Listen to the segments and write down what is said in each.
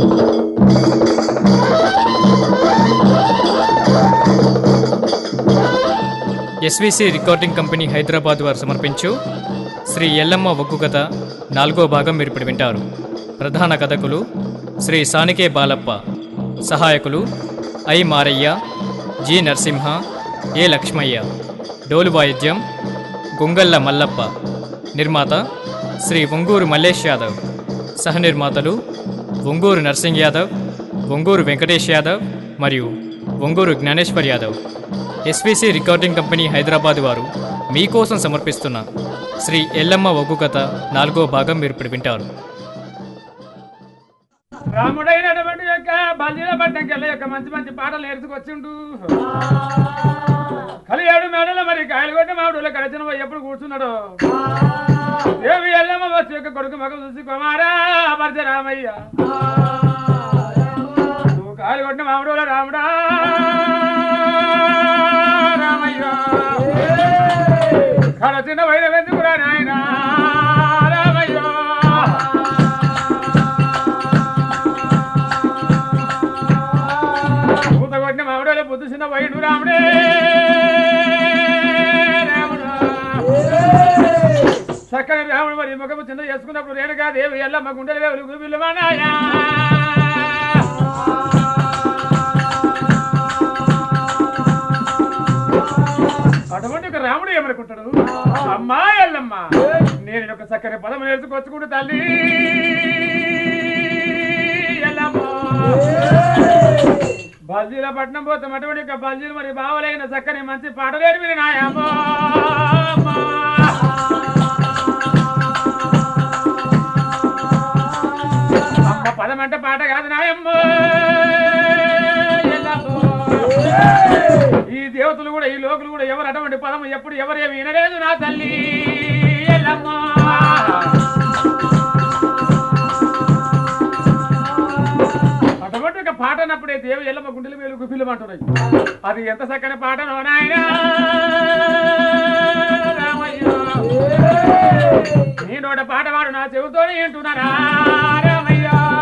SVC recording company Hyderabad వారు సమర్పించు శ్రీ ఎల్లమ్మ ఒగ్గు కథ 4వ భాగం మీరు ఇప్పుడు వింటారు. ప్రధాన కథకులు శ్రీ సానికే బాలప్ప, సహాయకులు I Marayya, G Narasimha, A Lakshmayya. డోలు వాయిద్యం గుంగళ్ళ మల్లప్ప. నిర్మాత శ్రీ ఒంగూరు మల్లేష్ యాదవ్. సహనిర్మాతలు ఒంగూరు నర్సింగ్ యాదవ్, ఒంగూరు వెంకటేష్ యాదవ్ మరియు Onguru Jnaneshwar Yadav. SVC recording company Hyderabad వారు మీకోసం సమర్పిస్తున్న శ్రీ ఎల్లమ్మ ఒగ్గు కథ 4వ భాగం మీరు ఇప్పుడు వింటారు. రాముడైనటువంటి యొక్క బల్జీల పట్టణకెళ్ళ యొక్క మంచి మంచి పాటలు నేర్చుకొచ్చిండు. కలియాడు మేడలో మరి కాయలు కొట్టి మామిడిలో కడచిన ఎప్పుడు కూర్చున్నాడు. దేవి ఎల్లమ్మ వచ్చి యొక్క కొడుకు మగ చూసి కుమారా పరశరామయ్య, నువ్వు కాయలు కొట్టిన మామిడిలో రాముడా రామయ్య, కడచిన వైన వెందుకురా నాయన రామయ్య, పూత కొట్టిన మామిడిలో బుద్ధి చిన్న వైడు రాముడే రాముడు. చక్కని రాముడు మరి ముఖము చిన్న చేసుకున్నప్పుడు రేణుగా దేవి ఎల్లమ్మ గుండెలు వేవులు గుబిల్లు మానాయా. అటువంటి ఒక రాముడు ఏమనుకుంటాడు, అమ్మా ఎల్లమ్మ నేను ఒక చక్కని పదం నేర్చుకొచ్చుకుంటూ తల్లి ఎల్లమ్మ, బల్జీల పట్నం పోతాం. అటువంటి ఒక బల్జీలు మరి బావలైన చక్కని మంచి పాటలేరు మీరు నాయమ్మ. అమ్మ పదం అంటే పాట కాదు నాయమ్మ. ఈ దేవతలు కూడా ఈ లోకులు కూడా ఎవరు అటువంటి పదం ఎప్పుడు ఎవరేమి వినలేదు నా తల్లి ఎల్లమ్మ. అటువంటి ఒక పాట అన్నప్పుడే దేవి ఎల్లమ్మ గుండెలు మేలు గుఫిల్లమంటున్నాయి. అది ఎంత చక్కని పాటనో నాయనా రామయ్య, నీ నోట పాట వాడు నా చెవితోనే వింటున్నారా రామయ్య.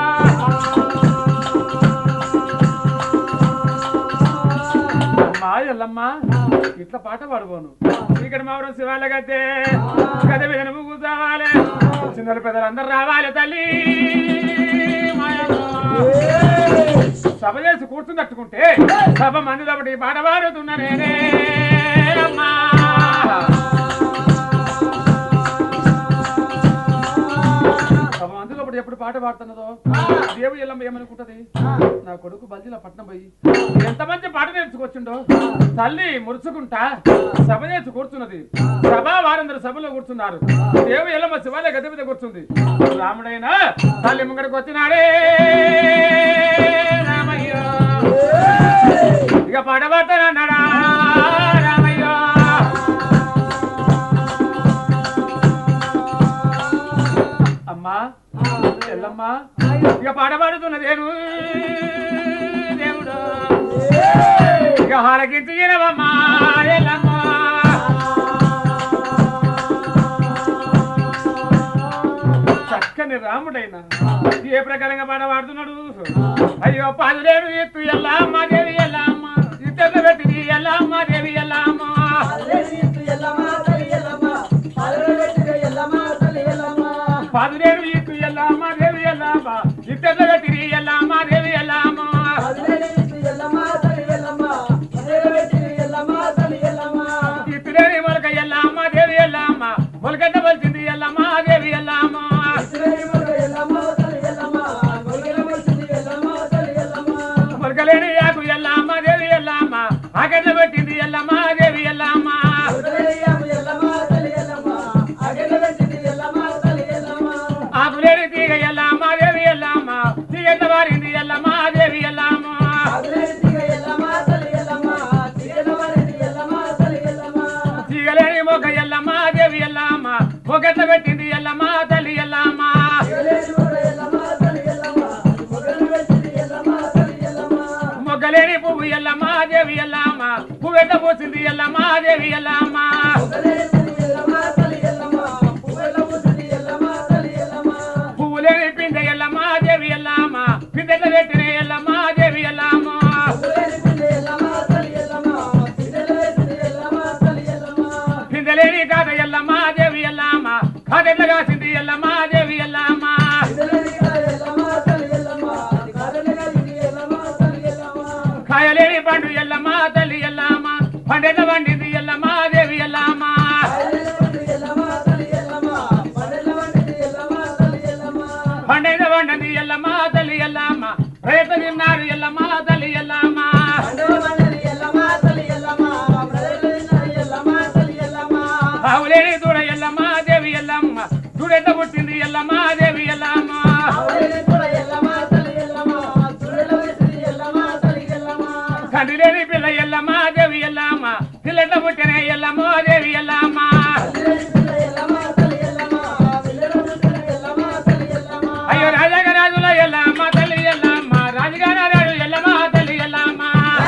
ఎల్లమ్మ ఇట్లా పాట పాడుకోను, ఇక్కడ మావరం శివాల గతే గద మీద నువ్వు కూర్చోవాలి, చిన్నలు పెద్దలు అందరు రావాలి తల్లి. సభ చేసి కూర్చున్నట్టుకుంటే సభ మంది కాబట్టి పాట పాడుతున్నా నేనే అమ్మా. సభ మంది కాబట్టి ఎప్పుడు పాట పాడుతున్నదో దేవి ఎల్లమ్మ ఏమనుకుంటది, నా కొడుకు బల్జీల పట్నం పోయి ఎంత మంచి పాట నేర్చుకొచ్చిండో తల్లి మురుచుకుంటా సభ చేసి కూర్చున్నది. సభ వారందరూ సభలో కూర్చున్నారు. దేవి ఎల్లమ్మ శివాలయ గది మీద కూర్చుంది. రాముడైనా తల్లి ముంగడికి వచ్చినాడే రామయ్య, ఇక పాట పాడతానన్నాడా రామయ్య. అమ్మా ఎల్లమ్మ ఇక పాట పాడుతున్నదేను దేవుడు, ఇక హారకించినవమ్మా ఎల్లమ్మ. చక్కని రాముడైనా ఏ ప్రకారంగా పాట పాడుతున్నాడు. అయ్యో పాదులేడు ఎత్తు ఎల్లమ్మ దేవి ఎల్లమ్మ, ఇద్దరు పెట్టి ఎల్లమ్మ దేవి ఎల్లమ్మ, పాదులేడు ఎత్తు ఎల్లమ్మ దేవి ఎల్లమ్మ, ఇద్దరు పెట్టి ఎల్లమ్మ దేవి ఎల్లమ్మ, ఇప్పుడేని మొలక ఎల్లమ్మ దేవి ఎల్లమ్మ, మొలకట్ట వలిసింది ఎల్లమ్మ దేవి ఎల్లమ్మ, మొలకలేని యాకు ఎల్లమ్మ దేవి ఎల్లమ్మ, ఆకట్ల పెట్టింది ఎల్లమ్మ దేవి ఎల్లమ్మ, ఆకులేని తీగ ఎల్లమ్మ దేవి ఎల్లమ్మ, తీగ వారింది ఎల్లమ్మ దేవి ఎల్లమ్మ, తీగలేని మొగ ఎల్లమ్మ దేవి ఎల్లమ్మ, మొగట్ల పెట్టింది ఎల్లమ్మ తల్లి ఎల్లమ్మ, మొగ్గలేని పువ్వు ఎల్లమ్మ దేవి ఎల్లమ్మ, పువ్వెట్ట పోసింది ఎల్లమ్మ దేవి ఎల్లమ్మ, పువ్వులేని పిందె ఎల్లమ్మ దేవి ఎల్లమ్మ, పిందెట్ల పుట్టింది ఎల్లమ్మ తల్లి ఎల్లమ్మ రేత తిన్నారు ఎల్లమ్మ తల్లి ఎల్లమ్మ ఆవులేని దూడ ఎల్లమ్మ దేవి ఎల్లమ్మ దూడెట్ట పుట్టింది ఎల్లమ్మ దేవి ఎల్లమ్మ కండి లేని పిల్ల ఎల్లమ్మ దేవి ఎల్లమ్మ పిల్లెట్ట పుట్టిన ఎల్లమ్మ దేవి ఎల్లమ్మ అయ్యో రాజాగరాజుల ఎల్లమ్మ తల్లి ఎల్లమ్మ రాజుగారాజు ఎల్లమ్మ తల్లి ఎల్లమ్మ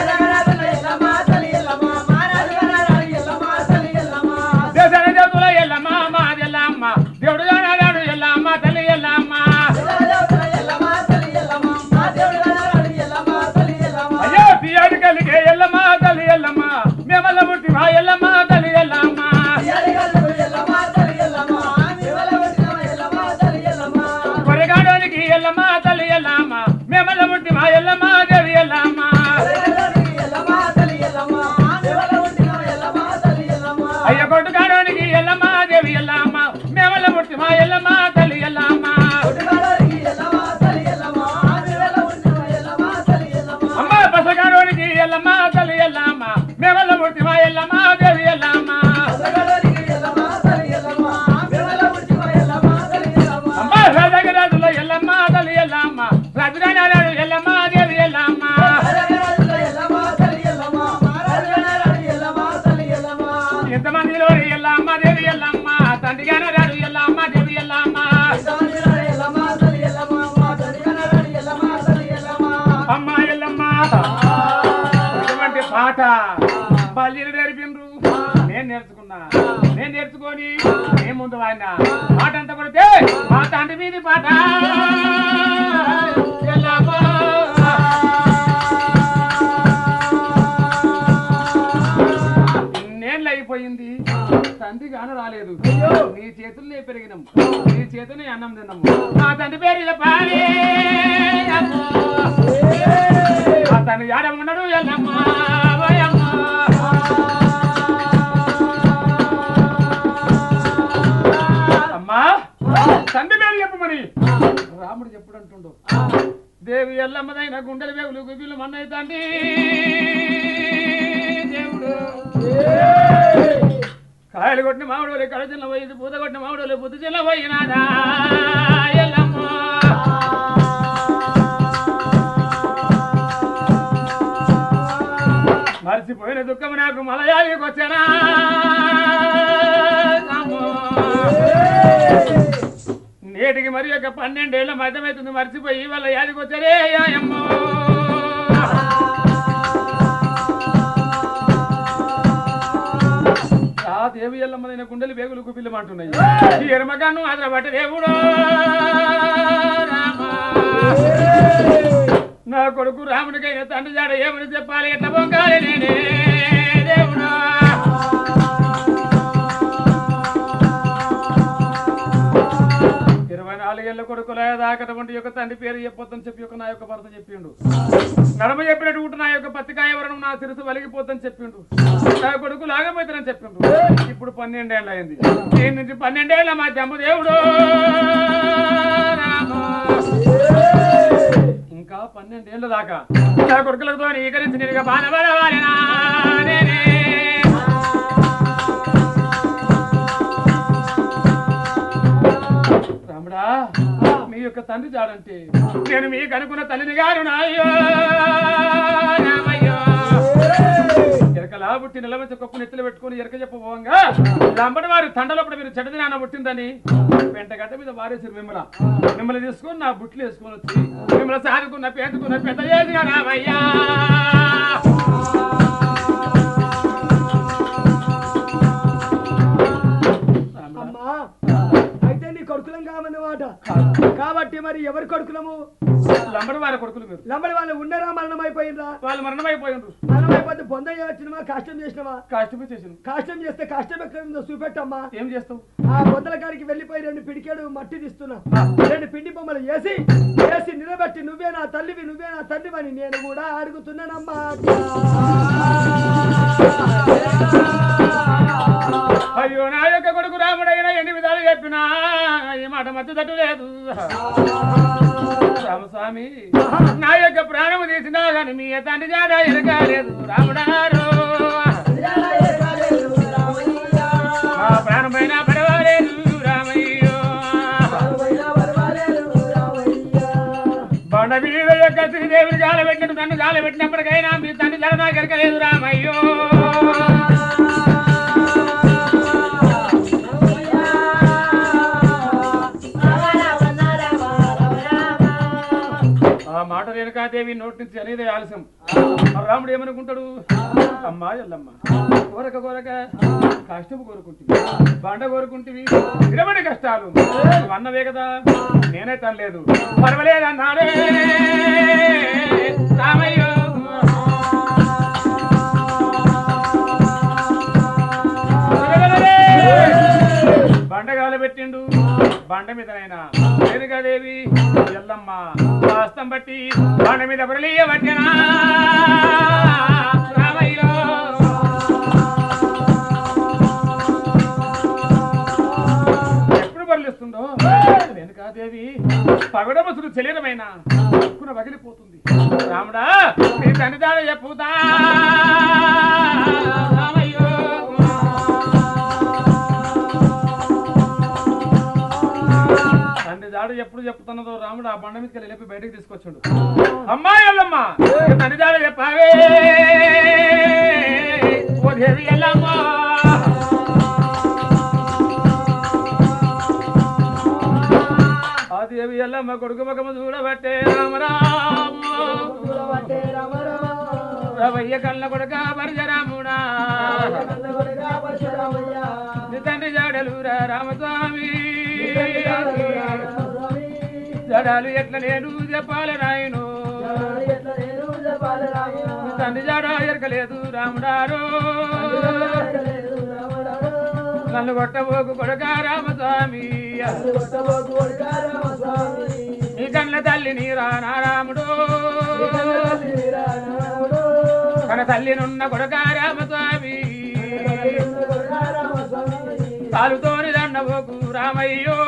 దేశ దేవతుల ఎల్లమ్మ మాదెల్లమ్మ దేవుడు గారాడు ఎల్లమ్మ తల్లి ఎల్లమ్మ అయ్యో పియాడు కలిగే ఎల్లమ్మ తల్లి ఎల్లమ్మ మేమల్ల పుట్టి మా ఎల్లమ్మ తల్లి ఎల్లమ్మ కొరగాడోనికి ఎల్లమ్మ తల్లి ఎల్లమ్మ మేమల్ల పుట్టి మా ఎల్లమ్మ దేవి ఎల్లమ్మ అయ్య కొట్టుగాడోనికి ఎల్లమ్మ దేవి ఎల్లమ్మ మేమల్ల పుట్టి మా ఎల్లమ్మ తల్లి ఎల్లమ్మ అమ్మ బసగాడోనికి ఎల్లమ్మ తల్లి ఎల్లమ్మ మేమల్ల పుట్టి మా ఎల్లమ్మ దేవి ఎల్లమ్మ అమ్మ రాజగరాజుల ఎల్లమ్మ తల్లి ఎల్లమ్మ రాజుగారాడు ఎల్లమ్మ దేవి ఎల్లమ్మ ఎంతమందిలో ఎల్లమ్మ దేవి ఎల్లమ్మ తండ్రిగారాడు ఎల్లమ్మ దేవి ఎల్లమ్మ అమ్మ ఎల్లమ్మ ఇటువంటి పాట బల్లీలు నేర్పిండ్రు నేను నేర్చుకున్నా నేను నేర్చుకొని నేను ముందు వాడినా పాట అంతా కొడితే మా తండ్రి మీది పాట ఎల్లమ్మ ఇన్నేళ్ళు అయిపోయింది తండ్రి గాన రాలేదు నీ చేతుల్నే పెరిగినాం నీ చేతుల్నే అన్నం తిన్నాము మా తండ్రి పేరు చెప్పాలి మా తండ్రి ఆడమన్నాడు ఎల్లమ్మ ఓయమ్మ. అమ్మా తండ్రి పేరు చెప్పమని రాముడు చెప్పుడు అంటుండు దేవి ఎల్లమ్మదైన గుండెల వేగులు గుబిలు మన్నయ్య తండ్రి దేవుడు కాయలు కొట్టిన మామిడి కడ చిన్న పోయింది పూత కొట్టిన మామిడి బుద్ధి చిన్న పోయినాదా ఎల్లమ్మ మర్చిపోయిన దుఃఖం నాకు మలయాళికి వచ్చానా నేటికి మరి ఒక 12 ఏళ్ల మధ్యమవుతుంది మర్చిపోయి వాళ్ళ యాదికి వచ్చారే అమ్మ ఆ దేవి ఎల్లమ్మదైన గుండెలు వేగులు గుపిల్లమంటున్నాయి ఈ ఎరమగాను అదర బట్ట దేవుడు నా కొడుకు రాముడికైనా తండ్రి జాడ ఏమని చెప్పాలి ఎట్లా పొంగాలి నేనే దేవుడా 24 ఏళ్ళ కొడుకుల దాకటువంటి యొక్క తండ్రి పేరు చెప్పొద్దని చెప్పి ఒక నా యొక్క భర్త చెప్పిండు నడమ చెప్పినట్టు నా యొక్క పత్తికాయ వరణం నా శిరసు వలిగిపోద్దని చెప్పిండు నా కొడుకు లాగపోతానని చెప్పిండు ఇప్పుడు 12 ఏళ్ళు అయింది దీని నుంచి 12 ఏళ్ళ మా జమ్ము దేవుడు ఇంకా 12 ఏళ్ళ దాకా నా కొడుకులతో ఈకరించి నేను బాధపడవాలినా నేనే రాముడా మీ యొక్క తండ్రి జాడంటే నేను మీకు అనుకున్న తల్లిని గారు నాయ్యో రామయ్యో ఎరకలా పుట్టి నిలవంచి కప్పు నెత్తిలో పెట్టుకుని ఎరక చెప్పబోగా లంబడి వారి తండలోపల మీరు చెడ్డది నాన్న పుట్టిందని పెంటగడ్డ మీద వారేసారు మిమ్మల్ని తీసుకొని నా బుట్లు వేసుకొని వచ్చి మిమ్మల్ని సాదుకున్న పేతుకున్న పెద్ద చేసిగా రామయ్యా కొడుకులం కామన్నమాట కాబట్టి మరి ఎవరి కొడుకులము లంబడి వారి కొడుకులు మీరు లంబడి వాళ్ళు ఉండరా మరణమైపోయినరా వాళ్ళు మరణమైపోయినరు మరణమైపోతే పొందయ్య వచ్చినవా కష్టం చేసినవా కష్టమే చేసిన కష్టం చేస్తే కష్టం ఎక్కడ ఉందో చూపెట్టమ్మా ఏం చేస్తావు ఆ బొద్దల కాడికి వెళ్ళిపోయి 2 పిడికేడు మట్టి తీస్తున్నా 2 పిండి బొమ్మలు వేసి నిలబెట్టి నువ్వే నా తల్లివి నువ్వే నా తండ్రివని నేను కూడా అడుగుతున్నానమ్మా అయ్యో నా యొక్క కొడుకు రాముడైనా ఎన్ని విధాలు చెప్పినా ఈ మాట మధ్య తట్టు లేదు స్వామి నా యొక్క ప్రాణము తీసినా కానీ మీ తండ్రి జాడ ఎరగాలేదు రాముడారు నా ప్రాణం పైన పర్వాలేదు రామయ్యో బండ మీద యొక్క శ్రీదేవిని జాల పెట్టినట్టు నన్ను జాల పెట్టినప్పటికైనా మీ తండ్రి జాడ నాకు ఎరగలేదు రామయ్యో ఆ మాట రేణుకాదేవి నోటి నుంచి అనేది ఆలస్యం రాముడు ఏమనుకుంటాడు అమ్మా ఎల్లమ్మ కోరక కోరక కష్టము కోరుకుంటుంది బండ కోరుకుంటుంది విరమణ కష్టాలు నువ్వు అన్నవే కదా నేనే తనలేదు పర్వాలేదు అన్నాడే రామయ్యో బండగాల పెట్టిండు బండ మీదనైనా రేణుకాదేవి ఎల్లమ్మ వాస్తం బట్టి బండ మీద బరలియ పట్టినా రామయ్యో ఎప్పుడు బరలిస్తుందో రేణుకాదేవి పగడమసులు శరీరమైన ఎక్కున పగిలిపోతుంది రాముడా నీ తండ్రి దాడ చెప్పుతా రామయ్యో తండ్రి జాడ ఎప్పుడు చెప్తున్నదో రాముడు ఆ బండ మీదకి వెళ్ళి బయటకు తీసుకొచ్చాడు అమ్మాయి ఎల్లమ్మ తండ్రి జాడ చెప్పావే ఓ దేవి ఎల్లమ్మ ఆ దేవి ఎల్లమ్మ కొడుకు ముఖము చూడబట్టే రామరామ రవయ్య కళ్ళ కొడుక పరశురాముడా నీ తండ్రి జాడలురా రామస్వామి జడాలు ఎట్లా నేను చెప్పాలి రాయను తండ్రి జాడ ఎరకలేదు రాముడారు నన్ను కొట్టబోకు కొడక రామస్వామి నీ కళ్ళ తల్లి నీరా నారాముడు తన తల్లినున్న కొడక రామస్వామి కాలుతోని దండబోకు రామయ్యో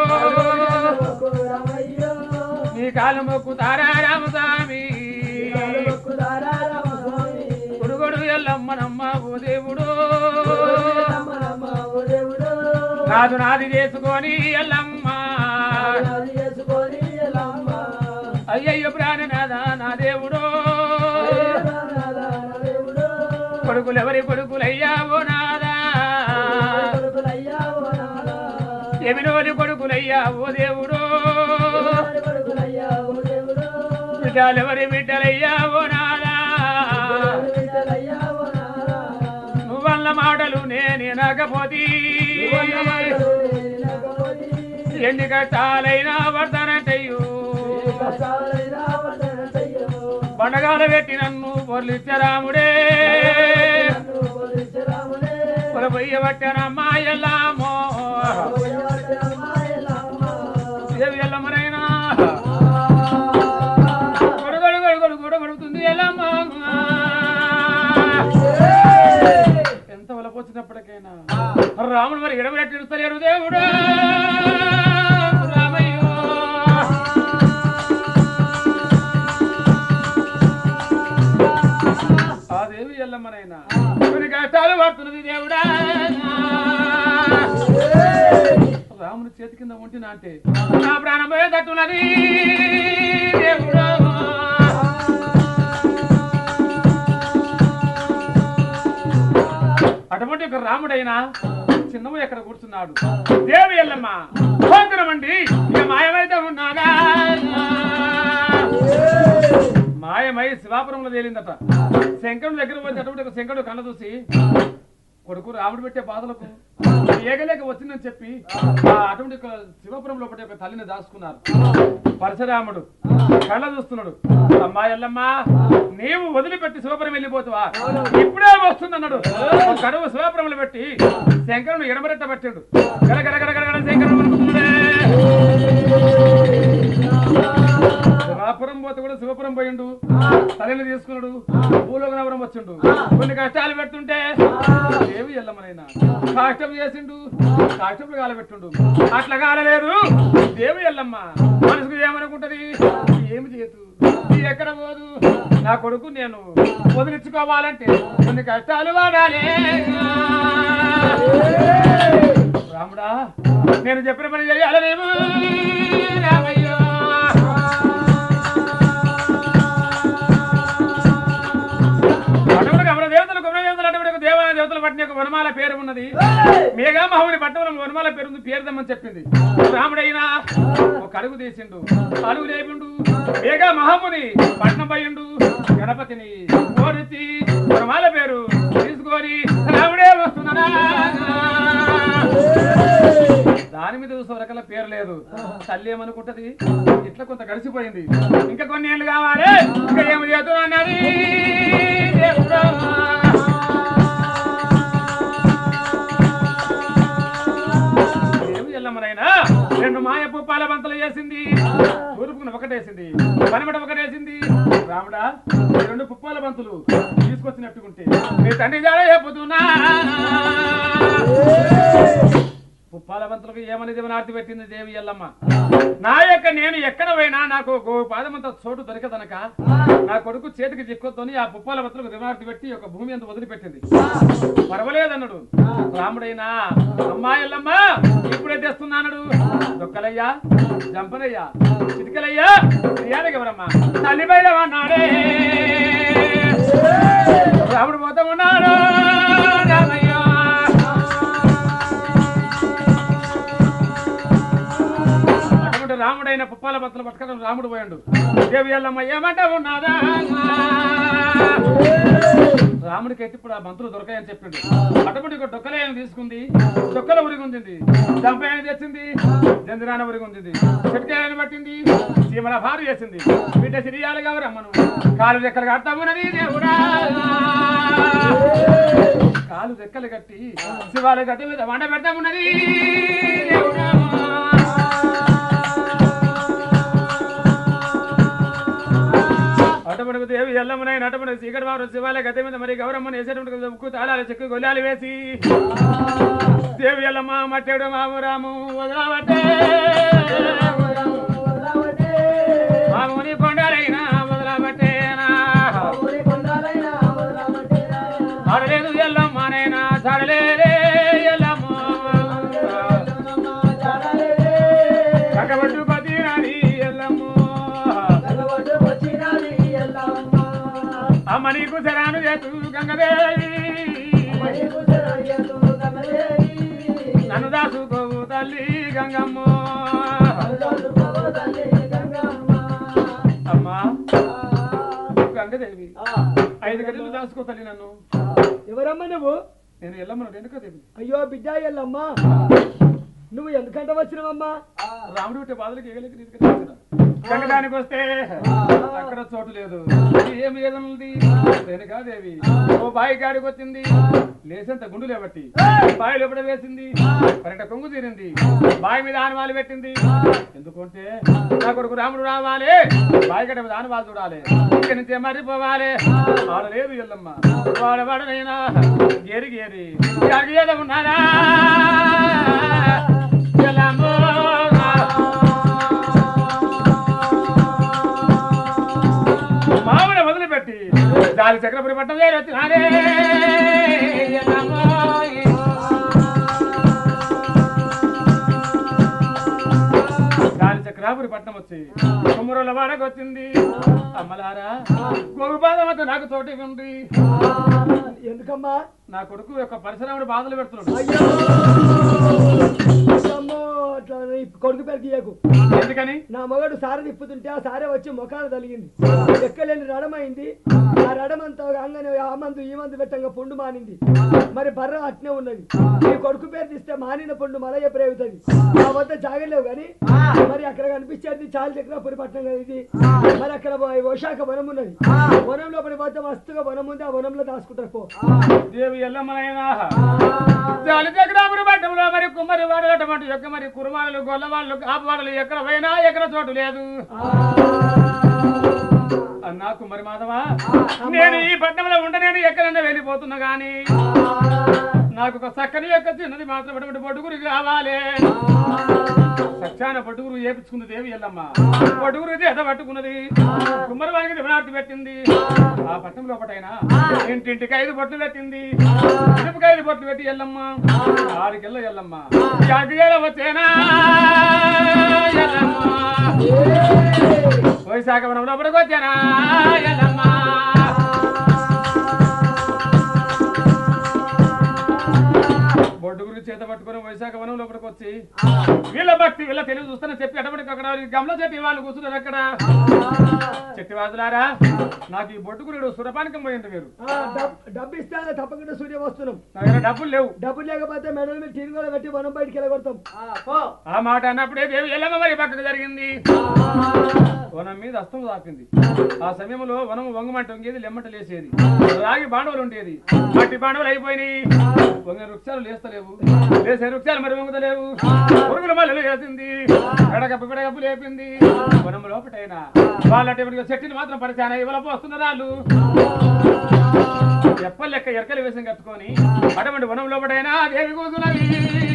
నీ కాలు మొక్కుతారా రామస్వామి కొడుగొడు ఎల్లమ్మనమ్మ ఓ దేవుడు నాదు నాది చేసుకొని ఎల్లమ్మ అయ్యయ్యో ప్రాణనాథ నా దేవుడు కొడుకులు ఎవరి కొడుకులయ్యావో నాదా ఎమినోని కొడుకులయ్యా ఓ దేవుడు బిడ్డలెవరి బిడ్డలయ్యా ఓ నాదా నువ్వన్న మాటలు నేను నాకపోతే ఎన్ని కష్టాలైనా వర్ధనంటయ్యో బండగాల పెట్టి నన్ను పొర్లిచ్చరాముడే పొరబొయ్య పట్టనమ్మా ఎల్లామో దేవి ఎల్లమ్మనైనా గొడుగుతుంది ఎల్లమ్మ ఎంత వలపోచ్చినప్పటికైనా రాముడు మరి ఎడబెట్టిరుస్తలేడు దేవుడు రామయ్యో ఆ దేవి ఎల్లమ్మనైనా కొన్ని కష్టాలు పడుతున్నది దేవుడా రాముని చేతి కింద ఉంటినా అంటే నా ప్రాణం పోయే తట్టున్నది దేవుడా అటువంటి ఒక రాముడైనా చిన్నము ఎక్కడ కూర్చున్నాడు దేవి ఎల్లమ్మ భోంకరమండి ఇక మాయమైతే ఉన్నాగా మాయమై శివాపురంలో తేలిందట శంకరుడు దగ్గర పోతే అటువంటి ఒక శంకరుడు కళ్ళ చూసి కొడుకు రాముడు పెట్టే బాధలకు ఏగలేక వచ్చిందని చెప్పి అటువంటి శివపురంలో ఒకటి ఒక తల్లిని దాచుకున్నారు పరశురాముడు కళ్ళ చూస్తున్నాడు అమ్మా ఎల్లమ్మ నీవు వదిలిపెట్టి శివపురం వెళ్ళిపోతావా ఇప్పుడే వస్తుందన్నాడు కడువు శివపురంలో పెట్టి శంకరుడు ఎడమరెట్ట పెట్టాడు గడగడ శంకరుడు పురం పోతే కూడా శివపురం పోయిండు తల్లిని తీసుకున్నాడు భూలోకనవరం వచ్చిండు కొన్ని కష్టాలు పెడుతుంటే దేవి ఎల్లమ్మనైనా కాష్టం చేసిండు కాష్టం కాలబెట్టుండు అట్లా కాలలేదు దేవి ఎల్లమ్మ మనసుకు ఏమనుకుంటది ఏమి చేయదు ఎక్కడ పోదు నా కొడుకు నేను వదిలించుకోవాలంటే కొన్ని కష్టాలు వాడాలి రాముడా నేను చెప్పిన పని చేయాలనేమో రామయ్యో అటువంటి కమల దేవతలు కుమర దేవతలు అటువంటి దేవతలు పట్టిన యొక్క వనమాల పేరు ఉన్నది మేఘామహుని పట్టణంలో వనమాల పేరు పేరుదమ్మని చెప్పింది రాముడైనా ఒక అడుగు తీసిండు అడుగు లేపిండు మేఘామహముని పట్నం పోయిండు గణపతిని కోరిచి వనమాల పేరు తీసుకొని రాముడే వస్తున్నాడా దాని మీద సొరకల పేరు లేదు తల్లి ఏమనుకుంటది ఇట్లా కొంత గడిచిపోయింది ఇంకా కొన్ని ఏళ్ళు కావాలి ఇంకా ఏమి చేతున్నా అన్నది ఎల్లమ్మనైనా రెండు మాయ పుప్పాల బంతలు చేసింది తూర్పుకుని ఒకటేసింది పనమట ఒకటేసింది రాముడా రెండు పుప్పాల బంతులు తీసుకొచ్చినట్టుకుంటే నీ తండ్రి జాడ చెప్పుతున్నా పుప్పాల బంతులకు ఏమని దేవనార్తి పెట్టింది దేవి ఎల్లమ్మ నా యొక్క నేను ఎక్కడ పోయినా నాకు పాదమంత చోటు దొరికదనక నా కొడుకు చేతికి చిక్కొద్దని ఆ పుప్పాల బంతులకు దేవనార్తి పెట్టి ఒక భూమి అంత వదిలిపెట్టింది పర్వాలేదన్నాడు రాముడైనా అమ్మా ఎల్లమ్మ ఇప్పుడే తెస్తున్నాడు దొక్కలయ్యా జంపనయ్యా చిటికలయ్యా క్రియానికి ఎవరమ్మా తల్లి బయట అన్నాడే రాముడు పోతా ఉన్నాడు రామయ్య రాముడైన పుప్పాల బత్తలు పట్టుకోవడం రాముడు పోయాడు దేవి ఎల్లమ్మ ఏమంటా ఉన్నాదా రాముడికి అయితే ఇప్పుడు ఆ బంతులు దొరకాయని చెప్పిండు అటువంటి డొక్కలేని తీసుకుంది డొక్కల ఉరిగుంది దంపయాన్ని తెచ్చింది జందిరాన ఉరిగుంది చెట్కాయని పట్టింది సీమల భారు చేసింది బిడ్డ సిరియాలు కావు రమ్మను కాలు రెక్కలు కడతామున్నది దేవుడా కాలు రెక్కలు కట్టి శివాలు గట్టి మీద వంట పెడతామున్నది దేవుడా అటువంటి దేవి ఎల్లమ్మనైనా అటువంటి చీకటి వారు శివాలయ గత మీద మరి గౌరమ్మని వేసేటువంటి ఉక్కు తాళాలు చెక్కు గొల్లాలు వేసి దేవి ఎల్లమ్మ మట్టేడు మాము రాము వదలవట్టే మాముని కొండాలైనా వదలబట్టేనా ఆడలేదు ఎల్లమ్మనైనా చాడలేదే ఎల్లమ్మ కట్టబట్టు పతినది ఎల్లమ్మ అమ్మ నీకు శరాను చేతు గంగదేవి నన్ను దాసుకోవు తల్లి గంగమ్మ అమ్మా గంగదేవి 5 గంటలు దాసుకో తల్లి నన్ను ఎవరమ్మా నువ్వు నేను ఎల్లమ్మను రేణుకాదేవి అయ్యో బిడ్డ ఎల్లమ్మా నువ్వు ఎందుకంటే వచ్చినవమ్మా రాముడు ఉంటే బాధలకు ఎగలేక గంగదానికి వస్తే అక్కడ చోటు లేదు ఏమి ఏదన్నది రేణుకాదేవి ఓ బాయి కాడికి వచ్చింది లేసంత గుండు లేబట్టి బావి లోపల వేసింది పన్నెండు కొంగు తీరింది బావి మీద ఆనవాళ్ళు పెట్టింది ఎందుకంటే నా కొడుకు రాముడు రావాలి బావి గడ్డ మీద ఆనవాళ్ళు చూడాలి ఇక్కడి నుంచే మర్రిపోవాలి ఆడలేదు ఎల్లమ్మ వాడవాడనైనా గేరి గేరి ఏదో ఉన్నారా మామిడ వదిలిపెట్టి దాని చక్రపురి పట్టం వచ్చినారే దాని చక్రాపురి పట్టణం వచ్చి కుమ్మరుల వాడకు వచ్చింది అమ్మలారా గోగుపాదం నాకు తోటి ఉంది ఎందుకమ్మా నా కొడుకు యొక్క పరిశ్రమను బాధలు పెడుతున్నాడు కొడుకు పేరు తీయకు ఎందుకని నా మొగడు సారె తిప్పుతుంటే ఆ సారే వచ్చి ముఖాలు తలిగింది ఎక్కలేని రడమైంది ఆ రడమంతా అంగనే ఆ మందు ఈ మందు పెట్టంగా పుండు మానింది మరి బర్ర అట్నే ఉన్నది ఈ కొడుకు పేరు తీస్తే మానిన పుండు మలయ్య ప్రేగుతుంది ఆ వద్ద జాగలేవు కానీ మరి అక్కడ కనిపించేది చాలు చక్రపురి పట్టణం కదా ఇది మరి అక్కడ విశాఖ వనం ఉన్నది వనం లోపలి పోతే మస్తుగా వనం ఉంది ఆ వనంలో దాచుకుంటారు పో దేవి ఎల్లమ్మనైనా చాలు చక్రాపురి పట్టణంలో మరి కుమ్మరి వాడేటువంటి యొక్క మరి కురుమాలు గొల్లవాళ్ళు కాపువాడలు ఎక్కడ పోయినా ఎక్కడ చోటు లేదు మరి మాధవా నేను ఈ పట్టణంలో ఉండనేను ఎక్కడన్నా వెళ్ళిపోతున్నా గాని నాకు ఒక చక్కని యొక్క చిన్నది మాత్రం పట్టుగురు కావాలి. సత్యాన పట్టుగురు ఏపించుకుంది దేవి ఎల్లమ్మ. పట్టుగురు చేత పట్టుకున్నది కుమ్మరవానికి దివనార్తి పెట్టింది. ఆ పట్టణంలో ఒకటైనా ఇంటింటికి 5 బొట్లు పెట్టింది. ఇనుపకి 5 బొట్లు పెట్టి ఎల్లమ్మ 6 ఎల్లమ్మ 5 వచ్చేనా ఎల్లమ్మ వైశాఖ వనం లోపలికి వచ్చానా ఎల్లమ్మ. బొడ్డు గురించి చేత పట్టుకుని వైశాఖ వనం లోపలికి వచ్చి వీళ్ళ భక్తి వీళ్ళ తెలివి చూస్తానని చెప్పి అటువంటి అక్కడ గమల చెట్టి వాళ్ళు కూర్చున్నారు. అక్కడ చెట్టి వాదులారా నాకు ఈ బొడ్డుగురుడు సురపానికం పోయింది. మీరు డబ్బు ఇస్తే తప్పకుండా సూర్య వస్తున్నాం. నా దగ్గర డబ్బులు లేవు. డబ్బులు లేకపోతే మెడల మీద తిరుగులు పెట్టి మనం బయటికి వెళ్ళగొడతాం. ఆ మాట అన్నప్పుడే దేవి ఎల్లమ్మ మరి పక్కకు జరిగింది. వనం మీద అస్తం తాకింది. ఆ సమయంలో వనం వంగమంట వంగేది, లెమ్మట లేసేది. రాగి బాండవులు ఉండేది. మట్టి బాండవులు అయిపోయినాయి. వంగిన వృక్షాలు లేస్తలేవు. లేసే వృక్షాలు మరి వంగుతలేవు. పురుగుల మల్లెలు వేసింది. పిడగప్పు లేపింది. వనం లోపటైనా వాళ్ళ చెట్టుని మాత్రం పరిచాన ఇవ్వలపు వస్తున్నారు. వాళ్ళు ఎప్పటి లెక్క ఎరకలు వేసం కట్టుకొని అటువంటి వనం లోపటైనా దేవి కూతున్నది.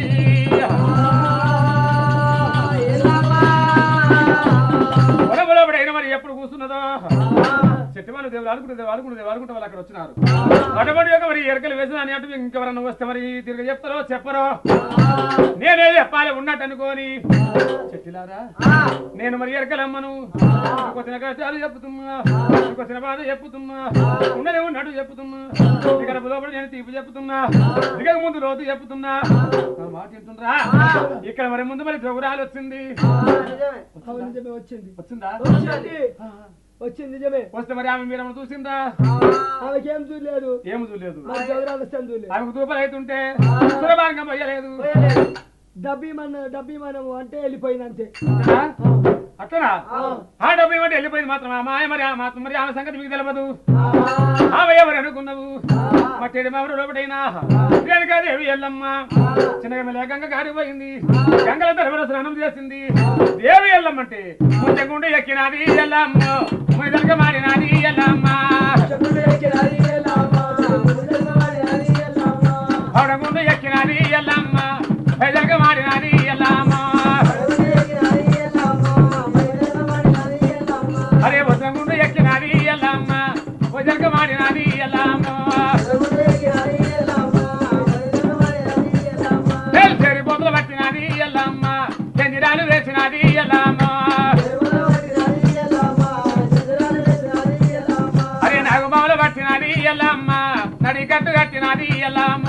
వనం లోపటైనా మరి ఎప్పుడు కూర్చున్నదో చెట్టు వాళ్ళు దేవుడు ఆడుకుంటే వాళ్ళు అక్కడ వచ్చినారు. అటువంటి యొక్క మరి ఎరకలు వేసిన అని అటు ఇంకెవరన్నా వస్తే మరి తిరిగి చెప్తారో చెప్పరో నేనే చెప్పాలి ఉన్నట్టు అనుకోని చెట్టులారా నేను మరి ఎరకలమ్మను వచ్చిన కష్టాలు చెప్పుతున్నా, వచ్చిన బాధ చెప్పుతున్నా, ఉన్నదే ఉన్నట్టు చెప్పుతున్నా, ఇక్కడ లోపల నేను తీపి చెప్పుతున్నా, ఇక ముందు రోజు చెప్పుతున్నా మాట చెప్తుండ్రా. ఇక్కడ మరి ముందు మరి జోగురాలు వచ్చింది. వచ్చిందా? వచ్చింది నిజమే. వస్తే మరి ఆమె మీరు చూసిందా? ఆమెకి ఏం చూడలేదు. ఏం చూడలేదు. ఆమెకు దూపలు అవుతుంటే సురభాంగం అయ్యలేదు. డబ్బీ మనము అంటే వెళ్ళిపోయింది అంతే. అట్లనా? ఆ డబ్బు ఏమంటే వెళ్ళిపోయింది మాత్రం. మరి ఆమె సంగతి మీకు తెలియదు. ఆమె ఎవరు అనుకున్నావు? మట్టేడి మామూలు లోపటైనా దేవి ఎల్లమ్మ చిన్నగా లేకంగా కారిపోయింది. గంగల తరఫున స్నానం చేసింది. దేవి ఎల్లమ్మ అంటే ముంచెగుండు ఎక్కినది ఎల్లమ్మ, ముందరగా మారినది ఎల్లమ్మ, పడగుండు ఎక్కినది ఎల్లమ్మ, పెదరగా మారినది ఎల్లమ్మ, అరే వసంగుండు ఎక్కినది ఎల్లమ్మ, వజరగా మారినది ఎల్లమ్మ, చెరి బొమ్మలు పట్టినది ఎల్లమ్మ, చందిరాలు వేసినది ఎల్లమ్మ, అరే నాగుమాలు పట్టినది ఎల్లమ్మ, నడికట్టు కట్టినది ఎల్లమ్మ,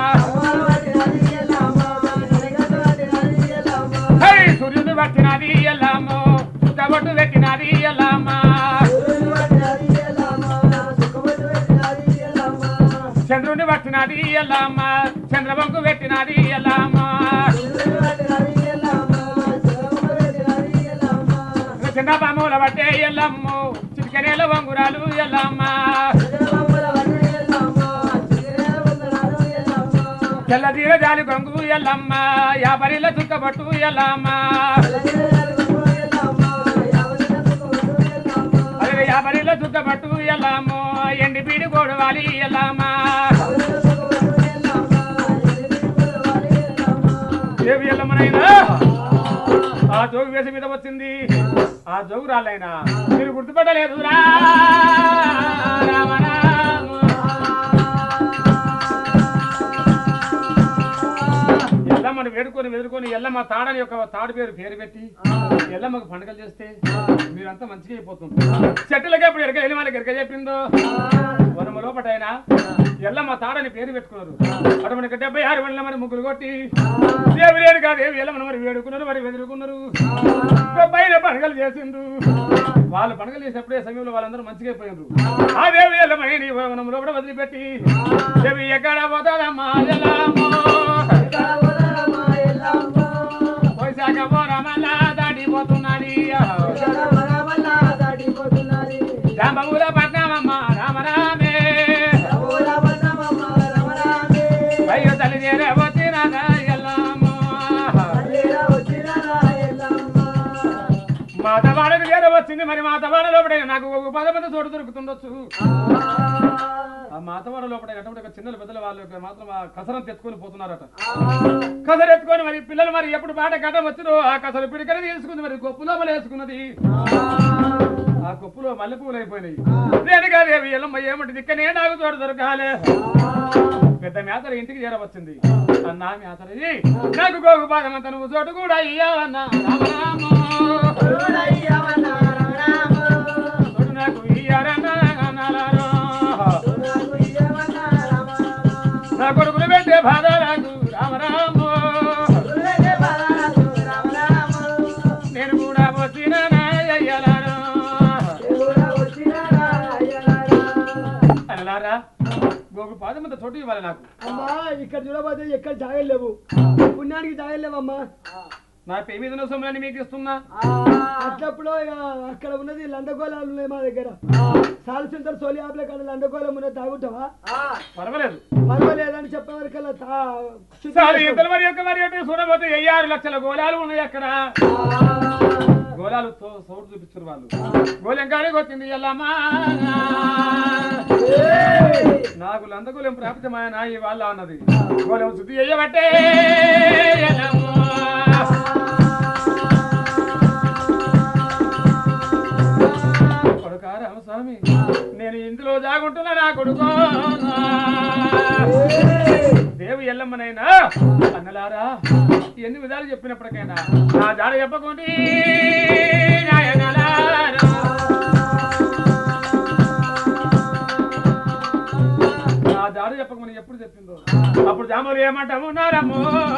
సూర్యుడు పట్టినది ఎల్లమ్మ, చుట్టబొట్టు పెట్టినది ఎల్లమ్మ, చంద్రుని పట్టినది ఎల్లమ్మ, చంద్రబంకు పెట్టినది ఎల్లమ్మ, చిన్నపాముల పట్టే ఎల్లమ్మ, చిటికెనేల వంగురాలు ఎల్లమ్మ, తెల్లదీర జాలి గొంగు ఎల్లమ్మ, యాపరిల చుక్కబట్టు ఎల్లమ్మ, అదే యాపరిల చుక్కబట్టు ఎల్లమ్మ, ఎండి పీడి గోడవాలి ఎల్లమ్మ, దేవి ఎల్లమ్మనైనా ఆ జోగు వేసి మీద వచ్చింది. ఆ జోగు రాళ్ళైనా మీరు గుర్తుపట్టలేదు రా ఎల్లమ్మను వేడుకొని ఎల్లమ్మ తాడని యొక్క తాడు పేరు పెట్టి ఎల్లమ్మకు పండుగలు చేస్తే మీరంతా మంచిగా అయిపోతుంది. చెట్టులకి ఎప్పుడు ఎరక వెళ్ళి వాళ్ళకి ఎరక చెప్పిందో వనము లోపటైనా ఎల్లమ్మ తాడని పేరు పెట్టుకున్నారు. అటువంటి 76 వెళ్ళ మరి ముగ్గులు కొట్టి దేవి లేరు కాదు దేవి ఎల్లమ్మను మరి వేడుకున్నారు, మరి వెదురుకున్నారు, పైన పండుగలు చేసిండ్రు. వాళ్ళు పండుగలు చేసినప్పుడే సమయంలో వాళ్ళందరూ మంచిగా అయిపోయినారు. ఆ దేవి ఎల్లమ్మని వనం లోపల వదిలిపెట్టి దేవి ఎక్కడ పోతాదమ్మా ఎల్లమ్మ, వైశాఖ పోరమల్లా దాటిపోతున్నది, రామూల పట్నమమ్మ రామరామే, అయ్యో తల్లి చేరే వచ్చిన ఎల్లమ్మ, మాధవాడకు చేర వచ్చి వచ్చింది మరి మాతవాడ లోపడే నాకు ఒక 10 మంది చోటు దొరుకుతుండొచ్చు ఆ మాతవాడ లోపల ఎటువంటి ఒక చిన్నలు పెద్దల వాళ్ళు మాత్రం ఆ కసరం తెచ్చుకొని పోతున్నారట కసరు ఎత్తుకొని మరి పిల్లలు మరి ఎప్పుడు పాట కట్ట వచ్చినో ఆ కసరు పిడికని తీసుకుంది మరి గొప్పు లోపల వేసుకున్నది ఆ కొప్పులో మల్లెపూలు అయిపోయినాయి రేణుగాదేవి ఎల్లమ్మ ఏమిటి దిక్కనే నాకు చోటు దొరకాలే పెద్ద మేతర ఇంటికి చేరవచ్చింది అన్నా మేతరది నాకు గోగు భాగమంత నువ్వు చోటు కూడా అయ్యావన్నా చోటు నాకు ఇయ్యారన్నా నా కొడుకులు పెట్టే బాధ నాకు రామరామో నేను కూడా వచ్చిన అయ్యలారా అనలారా గోగు పాదమంత చోటు ఇవ్వాలి నాకు అమ్మా ఇక్కడ చూడబోతే ఎక్కడ జాగలు లేవు పుణ్యానికి జాగలు లేవమ్మా నా పే మీద సొమ్ములని మీకు ఇస్తున్నా అట్లప్పుడు అక్కడ ఉన్నది లండగోళాలు ఉన్నాయి మా దగ్గర సాలు సెంటర్ సోలి ఆపలే కాడ లండగోళం ఉన్నది తాగుంటావా పర్వాలేదు పర్వాలేదని చెప్పే వరకల్లా మరి చూడబోతే 6 లక్షల గోళాలు ఉన్నాయి అక్కడ గోళాలు సౌడు చూపించారు వాళ్ళు గోళం కాడికి వచ్చింది ఎల్లమ్మా నాకు లందగోళం ప్రాప్తమైన ఈ వాళ్ళ అన్నది గోళం శుద్ధి అయ్యబట్టే కొడుకా రామస్వామి నేను ఇందులో జాగుంటున్నా నా కొడుకో దేవి ఎల్లమ్మనైనా అన్నలారా ఎన్ని విధాలు చెప్పినప్పటికైనా నా జాడ చెప్పకుండి నా జాడ చెప్పకమని ఎప్పుడు చెప్పిందో అప్పుడు జామలు ఏమంటాము నారమ్మో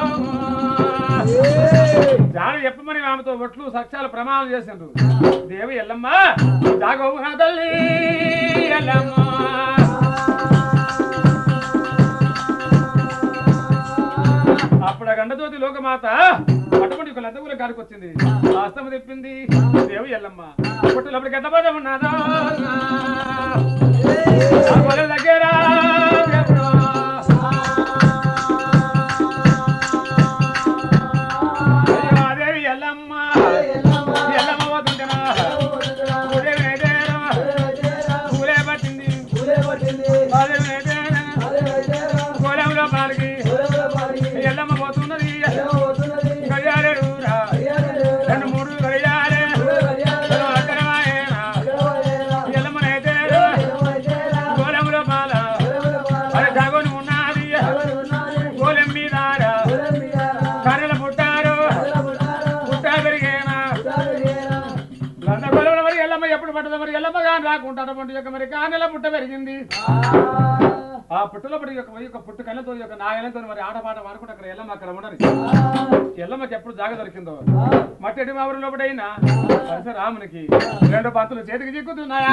జాడ చెప్పమని ఆమెతో ఒట్లు సాక్ష్యాలు ప్రమాణం చేసిండ్రు దేవి ఎల్లమ్మ జాగవు నా తల్లి ఎల్లమ్మ అప్పుడు గండజ్యోతి లోకమాత అటువంటి ఒక లందగూల గారికి వచ్చింది వాస్తవం తెప్పింది దేవి ఎల్లమ్మ పుట్టులప్పుడు గడ్డ పదం ఉన్నదా దగ్గర దేవి ఎల్లమ్మ ఎల్లమ్మ పోతుంటేనా పూలే పట్టింది కోలంలో పాలకి ఎల్లమ్మ పోతున్నది గడియాలేడు 2-3 గడియాలే ఎల్లమ్మనైతే గోలంలో పాల అది జాగోని ఉన్నది గోలెం మీద కర్రలు పుట్టారు పుట్టా పెరిగేనా లందగోళంలో మరి ఎల్లమ్మ ఎప్పుడు పట్టదు మరి ఎల్లమ్మ కానీ రాకుంటారు మరి కానెల పుట్ట పెరిగింది ఆ పుట్టలో పడి ఒక పుట్టు కళ్ళతో ఒక నాగలతో మరి ఆటపాట వాడుకుంటే అక్కడ ఎల్లమ్మ అక్కడ ఉండరు ఎల్లమ్మకి ఎప్పుడు జాగ దొరికిందో మట్టెడి మావరి లోపడైనా రామునికి 2 బంతులు చేతికి చిక్కుతున్నాయా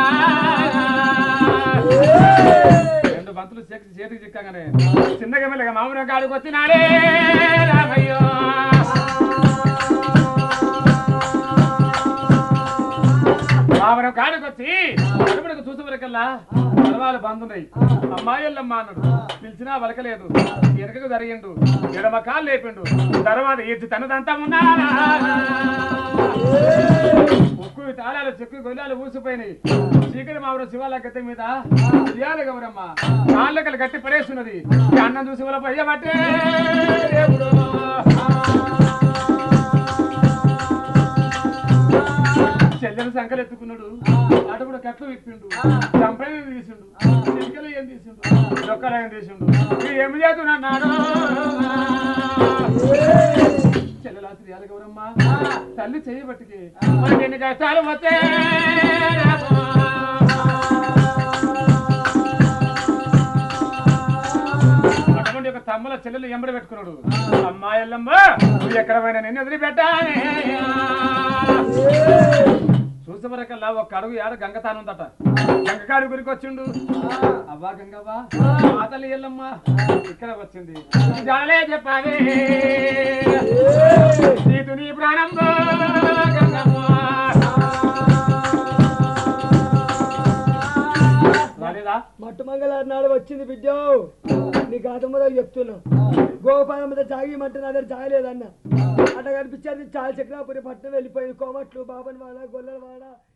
2 బంతులు చేతికి చిక్కగానే చిన్నగా మెల్లగా మామూలుగా కాడికి వచ్చినాడే రామయ్యో మామూలు కాడికి వచ్చి కడుపునకు చూసే వరకల్లా పర్వాలు బంధున్నాయి అమ్మాయి ఎల్లమ్మ అన్నాడు పిలిచినా వలకలేదు ఎనకకు జరిగిండు ఎడమ కాలు లేపిండు తర్వాత ఎద్దు తనదంతా ఉన్నాడా ఉక్కు తాళాలు చెక్కు గొల్లాలు ఊసిపోయినాయి చీకటి మావరం శివాల గద్దె మీద ఉయ్యాల గౌరమ్మ కాళ్ళకలు గట్టి పడేస్తున్నది అన్నం చూసి వాళ్ళ పయ్యబట్టే దేవుడు చెల్లెలు సంకలు ఎత్తుకున్నాడు అటు కూడా కట్లు విప్పిండు చంపైన తీసిండు చిటికలు ఏం తీసిండు డొక్కలు ఏం తీసిండు ఏమి చేస్తున్నాడు చెల్లెలా శ్రీయాల గౌరమ్మ తల్లి చేయబట్టికి మనకి ఎన్ని కష్టాలు వస్తే అటువంటి ఒక తమ్ముల చెల్లెలు ఎంబడి పెట్టుకున్నాడు అమ్మాయిల్లమ్మ నువ్వు ఎక్కడ పోయినా నిన్ను వదిలిపెట్టానే చూసే వరకల్లా ఒక అడుగు ఏడ గంగతాను ఉందట గంగకాడు గురికి వచ్చిండు అవ్వా గంగవ్వా మా తల్లి ఎల్లమ్మ ఇక్కడ వచ్చింది జాలే చెప్పాలి నీకు నీ ప్రాణంలో గంగమ్మ రాలేదా మట్టు మంగళవారం నాడు వచ్చింది బిడ్డ నీకు ఆతమ్మలో చెప్తున్నా గోపాలం మీద జాగిమంటే నా దగ్గర జాగలేదన్న అట్లా కనిపించేది చాలా చక్రాపురి పట్టణం వెళ్ళిపోయింది కోమట్లు బాబన్ వాడ గొల్లల వాడ